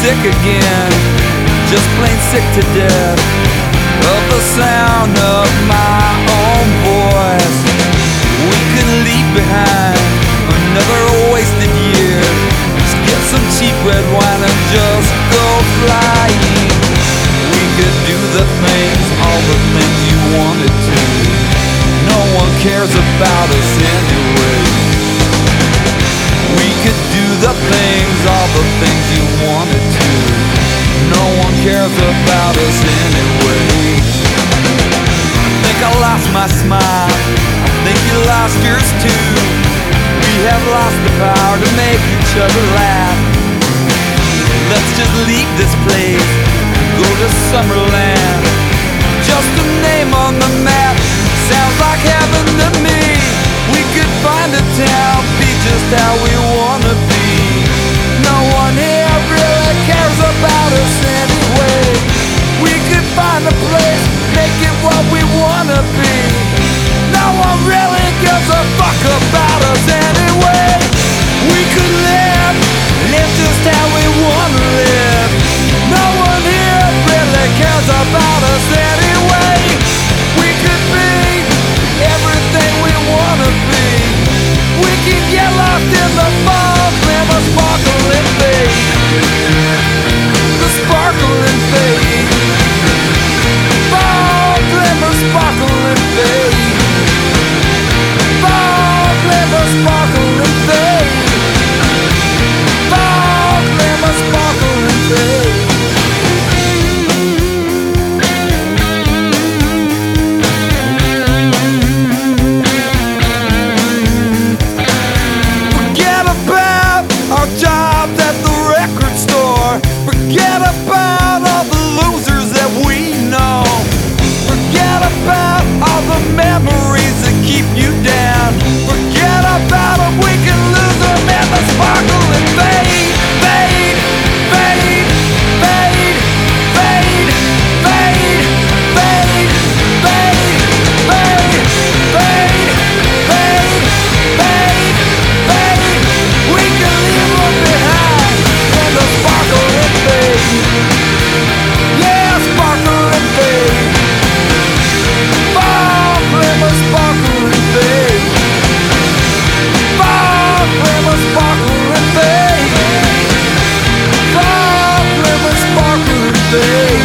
sick again, just plain sick to death of the sound of my own voice. We could leave behind another wasted year, just get some cheap red wine and just go flying. We could do the things, all the things you wanted to. No one cares about us anyway. We could do the things, all the things you wanted to. No one cares about us anyway. I think I lost my smile, I think you lost yours too. We have lost the power to make each other laugh. Let's just leave this place, go to Summerland. Just a name on the map, sounds like heaven to me. We could find a town, be just how we wanna be. No one here really cares about us anyway. We could find a place, make it what we wanna be. No one really gives a fuck about us anyway. We could live just how we wanna live. No one here really cares about us anyway. We could be everything we wanna be. We can get lost in the fall, glimmer, sparkle and fade. The sparkle and fade. Fall, glimmer, sparkle and fade. Fall, glimmer, sparkle and fade. Fall, glimmer, sparkle and fade. Forget about our jobs at the record store. Forget about all the losers that we know. Forget about all the memories that keep you down. Forget about them, we can lose them in the sparkle and fade. Fade, fade, fade, fade, fade, fade, fade, fade, fade, fade, fade, fade. We can leave them behind in the sparkle and fade. Yeah, sparkle and fade. Fall, glimmer, sparkle and fade. Fall, glimmer, sparkle and fade. Fall, glimmer, sparkle and fade.